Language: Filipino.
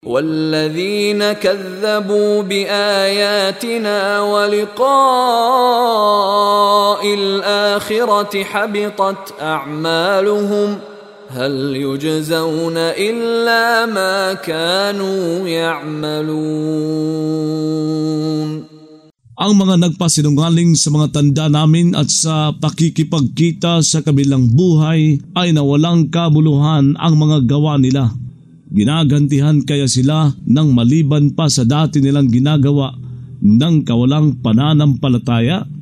وَالَّذِينَ كَذَّبُوا بِآيَاتِنَا وَلِقَاءِ الْآخِرَةِ حَبِطَتْ أَعْمَالُهُمْ هَلْ يُجْزَوْنَ إِلَّا مَا كَانُوا يَعْمَلُونَ. Ang mga nagpasinungaling sa mga tanda namin at sa pakikipagkita sa kabilang buhay ay nawalang kabuluhan ang mga gawa nila. Ginagantihan kaya sila ng maliban pa sa dati nilang ginagawa ng kawalang pananampalataya?